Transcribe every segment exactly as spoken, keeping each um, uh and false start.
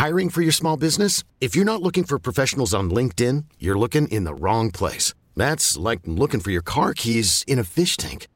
Hiring for your small business? If you're not looking for professionals on LinkedIn, you're looking in the wrong place. That's like looking for your car keys in a fish tank.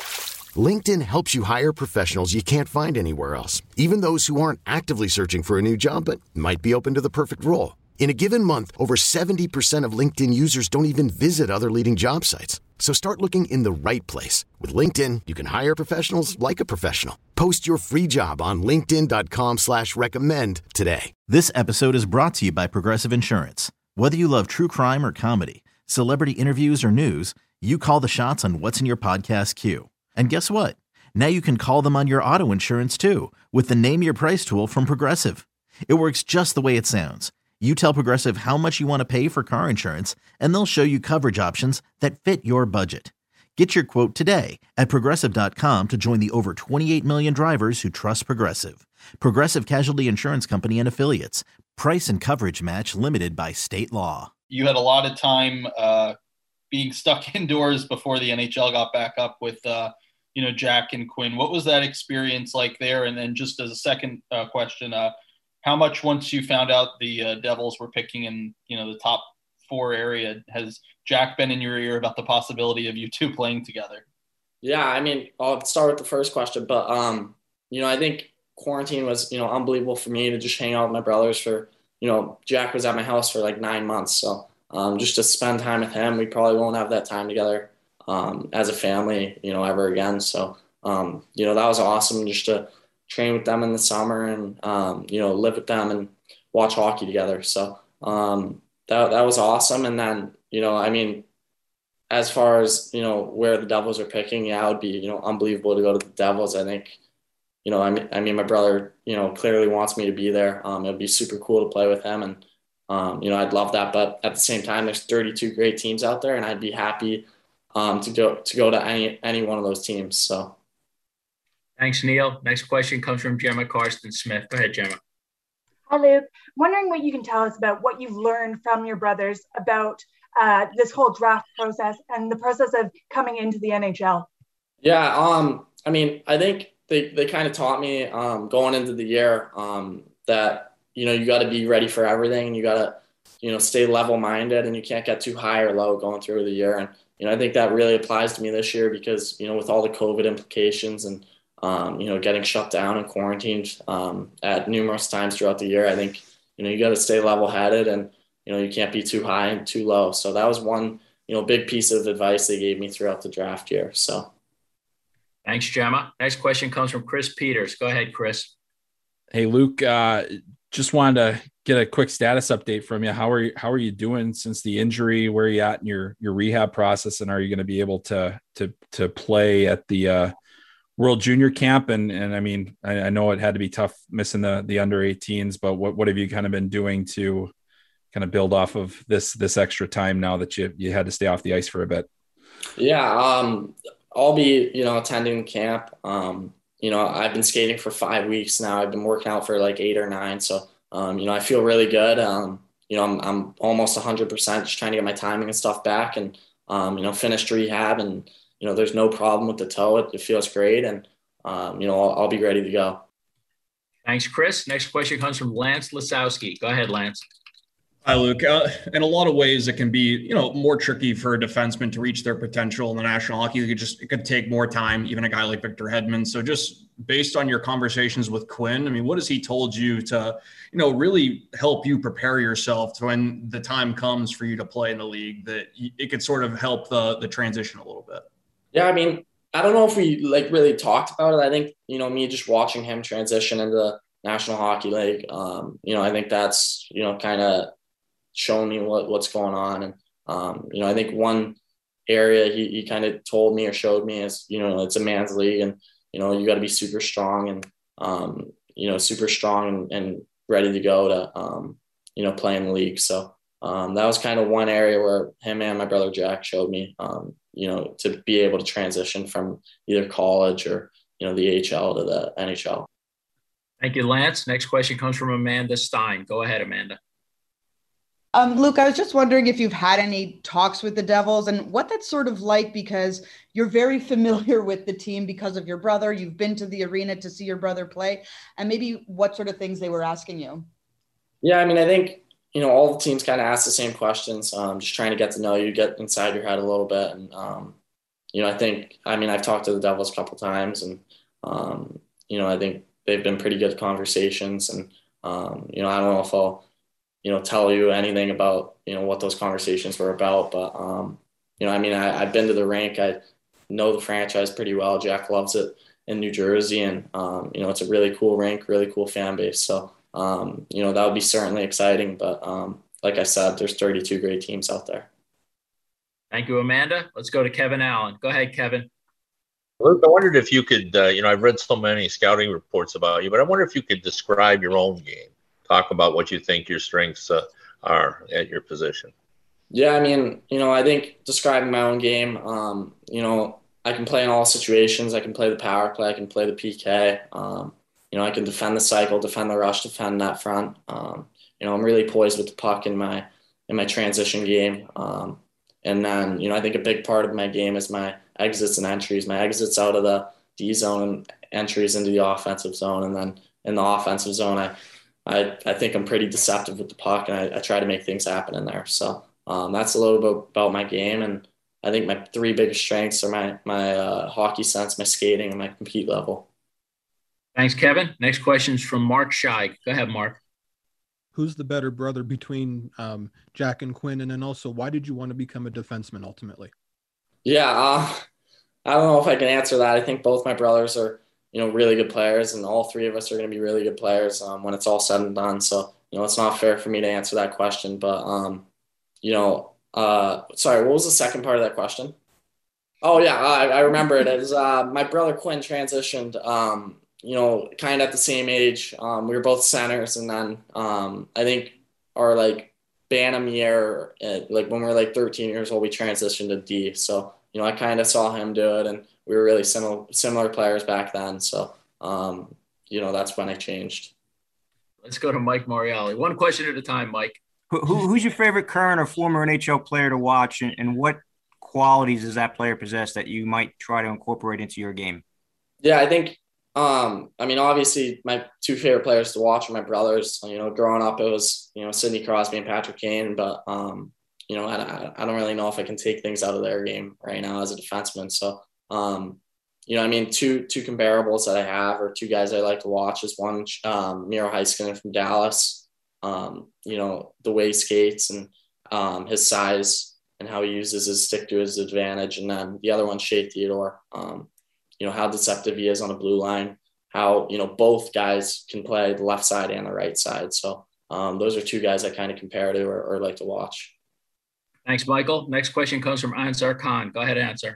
LinkedIn helps you hire professionals you can't find anywhere else, even those who aren't actively searching for a new job but might be open to the perfect role. In a given month, over seventy percent of LinkedIn users don't even visit other leading job sites. So start looking in the right place. With LinkedIn, you can hire professionals like a professional. Post your free job on linkedin dot com slash recommend today. This episode is brought to you by Progressive Insurance. Whether you love true crime or comedy, celebrity interviews or news, you call the shots on what's in your podcast queue. And guess what? Now you can call them on your auto insurance too with the Name Your Price tool from Progressive. It works just the way it sounds. You tell Progressive how much you want to pay for car insurance, and they'll show you coverage options that fit your budget. Get your quote today at progressive dot com to join the over twenty-eight million drivers who trust Progressive. Progressive Casualty Insurance Company and Affiliates. Price and coverage match limited by state law. You had a lot of time uh, being stuck indoors before the N H L got back up with, uh, you know, Jack and Quinn. What was that experience like there? And then just as a second uh, question, uh, how much, once you found out the uh, Devils were picking in, you know, the top four area, has Jack been in your ear about the possibility of you two playing together? Yeah, I mean, I'll start with the first question, but, um, you know, I think quarantine was, you know, unbelievable for me to just hang out with my brothers for, you know, Jack was at my house for like nine months. So um, just to spend time with him, we probably won't have that time together um, as a family, you know, ever again. So, um, you know, that was awesome just to train with them in the summer and, um, you know, live with them and watch hockey together. So um, that, that was awesome. And then, you know, I mean, as far as, you know, where the Devils are picking, yeah, it would be, you know, unbelievable to go to the Devils. I think, you know, I mean, I mean, my brother, you know, clearly wants me to be there. Um, it'd be super cool to play with him. And, um, you know, I'd love that. But at the same time, there's thirty-two great teams out there, and I'd be happy um, to go to go to any any one of those teams. So. Thanks, Neil. Next question comes from Gemma Karsten Smith. Go ahead, Gemma. Hi, Luke. Wondering what you can tell us about what you've learned from your brothers about uh, this whole draft process and the process of coming into the N H L. Yeah, um, I mean, I think they, they kind of taught me um, going into the year um, that, you know, you got to be ready for everything, and you got to, you know, stay level-minded, and you can't get too high or low going through the year. And, you know, I think that really applies to me this year because, you know, with all the COVID implications and, Um, you know, getting shut down and quarantined um, at numerous times throughout the year, I think, you know, you got to stay level headed and, you know, you can't be too high and too low. So that was one, you know, big piece of advice they gave me throughout the draft year. So. Thanks, Gemma. Next question comes from Chris Peters. Go ahead, Chris. Hey, Luke, uh, just wanted to get a quick status update from you. How are you, how are you doing since the injury? Where are you at in your, your rehab process? And are you going to be able to, to, to play at the, uh, World Junior Camp? And, and I mean, I, I know it had to be tough missing the, the under eighteens, but what, what have you kind of been doing to kind of build off of this, this extra time now that you, you had to stay off the ice for a bit? Yeah. Um, I'll be, you know, attending camp. Um, you know, I've been skating for five weeks now. I've been working out for like eight or nine. So, um, you know, I feel really good. Um, you know, I'm, I'm almost a hundred percent just trying to get my timing and stuff back and, um, you know, finished rehab and, you know, there's no problem with the toe. It, it feels great. And, um, you know, I'll, I'll be ready to go. Thanks, Chris. Next question comes from Lance Lasowski. Go ahead, Lance. Hi, Luke. Uh, in a lot of ways, it can be, you know, more tricky for a defenseman to reach their potential in the National Hockey League. It just, it could take more time, even a guy like Victor Hedman. So just based on your conversations with Quinn, I mean, what has he told you to, you know, really help you prepare yourself to when the time comes for you to play in the league, that it could sort of help the the transition a little bit? Yeah, I mean, I don't know if we like really talked about it. I think, you know, me just watching him transition into the National Hockey League, um, you know, I think that's, you know, kind of shown me what, what's going on. And, um, you know, I think one area he, he kind of told me or showed me is, you know, it's a man's league and, you know, you got to be super strong and, um, you know, super strong and, and ready to go to, um, you know, play in the league. So um, that was kind of one area where him and my brother Jack showed me, um, you know, to be able to transition from either college or, you know, the A H L to the N H L. Thank you, Lance. Next question comes from Amanda Stein. Go ahead, Amanda. Um, Luke, I was just wondering if you've had any talks with the Devils and what that's sort of like, because you're very familiar with the team because of your brother. You've been to the arena to see your brother play, and maybe what sort of things they were asking you. Yeah, I mean, I think, you know, all the teams kind of ask the same questions, um, just trying to get to know you, get inside your head a little bit. And, um, you know, I think, I mean, I've talked to the Devils a couple times and, um, you know, I think they've been pretty good conversations. And, um, you know, I don't know if I'll, you know, tell you anything about, you know, what those conversations were about. But, um, you know, I mean, I, I've been to the rink. I know the franchise pretty well. Jack loves it in New Jersey. And, um, you know, it's a really cool rink, really cool fan base. So, um, you know, that would be certainly exciting. But um, like I said, there's thirty-two great teams out there. Thank you, Amanda. Let's go to Kevin Allen. Go ahead, Kevin. Luke, I wondered if you could, uh, you know, I've read so many scouting reports about you, but I wonder if you could describe your own game. Talk about what you think your strengths uh, are at your position. Yeah, I mean, you know, I think describing my own game, um, you know, I can play in all situations. I can play the power play. I can play the P K. Um, you know, I can defend the cycle, defend the rush, defend that front. Um, you know, I'm really poised with the puck in my in my transition game. Um, and then, you know, I think a big part of my game is my exits and entries. My exits out of the D zone and entries into the offensive zone. And then in the offensive zone, I I, I think I'm pretty deceptive with the puck, and I, I try to make things happen in there. So um, that's a little bit about my game. And I think my three biggest strengths are my my uh, hockey sense, my skating, and my compete level. Thanks, Kevin. Next question is from Mark Scheig. Go ahead, Mark. Who's the better brother between um, Jack and Quinn? And then also, why did you want to become a defenseman ultimately? Yeah, uh, I don't know if I can answer that. I think both my brothers are, you know, really good players, and all three of us are going to be really good players um, when it's all said and done. So, you know, it's not fair for me to answer that question, but, um, you know, uh, sorry, what was the second part of that question? Oh yeah, I, I remember it. It was uh, my brother Quinn transitioned, um, you know, kind of at the same age. Um, we were both centers, and then um, I think our like Bantam year, uh, like when we were like thirteen years old, we transitioned to D. So, you know, I kind of saw him do it, and we were really similar similar players back then. So, um, you know, that's when I changed. Let's go to Mike Moriali. One question at a time, Mike. Who, who's your favorite current or former N H L player to watch, and, and what qualities does that player possess that you might try to incorporate into your game? Yeah, I think, um, I mean, obviously my two favorite players to watch are my brothers. You know, growing up, it was, you know, Sidney Crosby and Patrick Kane, but, um, you know, I, I don't really know if I can take things out of their game right now as a defenseman. So, um, you know, I mean, two two comparables that I have, or two guys I like to watch, is one, um, Miro Heiskanen from Dallas. Um, you know, the way he skates and um, his size and how he uses his stick to his advantage. And then the other one, Shea Theodore, um, you know, how deceptive he is on the blue line, how, you know, both guys can play the left side and the right side. So um, those are two guys I kind of compare to or, or like to watch. Thanks, Michael. Next question comes from Ansar Khan. Go ahead, Ansar.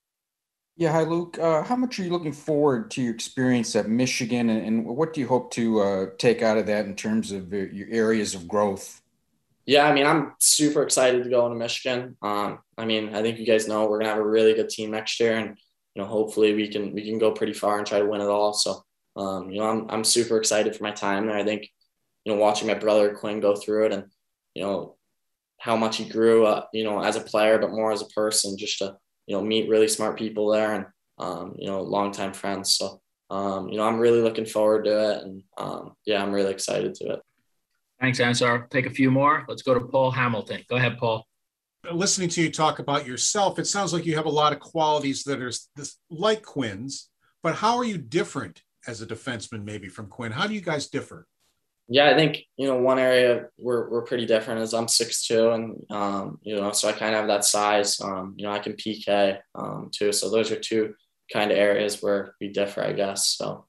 Yeah, hi, Luke. Uh, how much are you looking forward to your experience at Michigan, and, and what do you hope to uh, take out of that in terms of uh, your areas of growth? Yeah, I mean, I'm super excited to go into Michigan. Um, I mean, I think you guys know we're gonna have a really good team next year, and you know, hopefully we can we can go pretty far and try to win it all. So, um, you know, I'm I'm super excited for my time there. I think, you know, watching my brother Quinn go through it, and you know how much he grew, uh, you know, as a player, but more as a person, just to, you know, meet really smart people there, and, um, you know, longtime friends. So, um, you know, I'm really looking forward to it. And, um, yeah, I'm really excited to it. Thanks, Ansar. Take a few more. Let's go to Paul Hamilton. Go ahead, Paul. Listening to you talk about yourself, it sounds like you have a lot of qualities that are this, like Quinn's, but how are you different as a defenseman maybe from Quinn? How do you guys differ? Yeah, I think, you know, one area we're we're pretty different is I'm six two, and, um, you know, so I kind of have that size. Um, you know, I can P K um, too. So those are two kind of areas where we differ, I guess. So.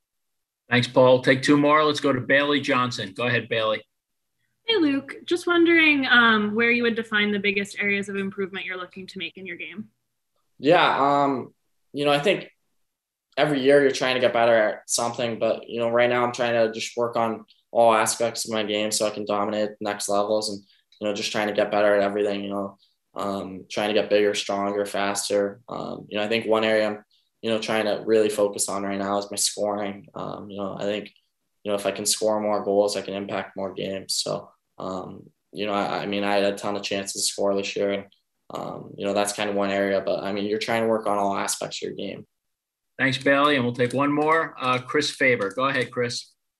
Thanks, Paul. Take two more. Let's go to Bailey Johnson. Go ahead, Bailey. Hey, Luke. Just wondering um, where you would define the biggest areas of improvement you're looking to make in your game. Yeah, um, you know, I think every year you're trying to get better at something, but, you know, right now I'm trying to just work on all aspects of my game so I can dominate the next levels, and, you know, just trying to get better at everything, you know, um, trying to get bigger, stronger, faster. Um, you know, I think one area I'm, you know, trying to really focus on right now is my scoring. Um, you know, I think, you know, if I can score more goals, I can impact more games. So, um, you know, I, I mean, I had a ton of chances to score this year, and, um, you know, that's kind of one area, but I mean, you're trying to work on all aspects of your game. Thanks, Bailey. And we'll take one more. Uh, Chris Faber. Go ahead, Chris.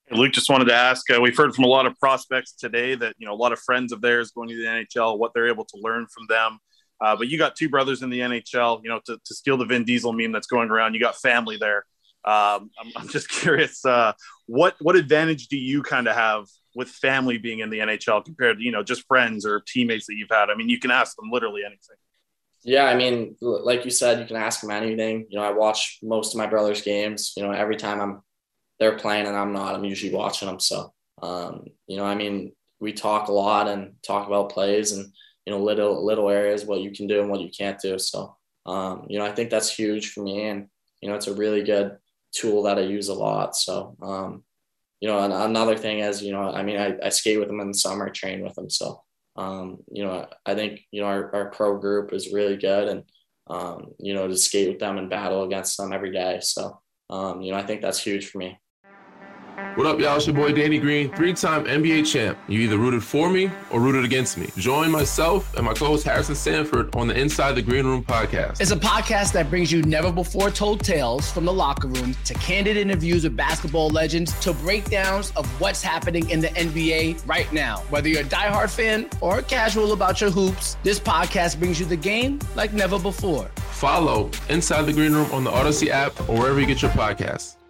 Luke, just wanted to ask, uh, we've heard from a lot of prospects today that, you know, a lot of friends of theirs going to the N H L, what they're able to learn from them. Uh, but you got two brothers in the N H L, you know, to, to steal the Vin Diesel meme that's going around, you got family there. Um, I'm, I'm just curious, uh, what, what advantage do you kind of have with family being in the N H L compared to, you know, just friends or teammates that you've had? I mean, you can ask them literally anything. Yeah, I mean, like you said, you can ask them anything. You know, I watch most of my brother's games. You know, every time I'm they're playing and I'm not, I'm usually watching them. So, um, you know, I mean, we talk a lot and talk about plays and, you know, little little areas, what you can do and what you can't do. So, um, you know, I think that's huge for me. And, you know, it's a really good tool that I use a lot. So, um, you know, and another thing is, you know, I mean, I, I skate with them in the summer, train with them. So, um, you know, I think, you know, our, our pro group is really good and, um, you know, to skate with them and battle against them every day. So, um, you know, I think that's huge for me. What up, y'all? It's your boy Danny Green, three-time N B A champ. You either rooted for me or rooted against me. Join myself and my co-host Harrison Sanford on the Inside the Green Room podcast. It's a podcast that brings you never-before-told tales from the locker room to candid interviews with basketball legends to breakdowns of what's happening in the N B A right now. Whether you're a diehard fan or casual about your hoops, this podcast brings you the game like never before. Follow Inside the Green Room on the Odyssey app or wherever you get your podcasts.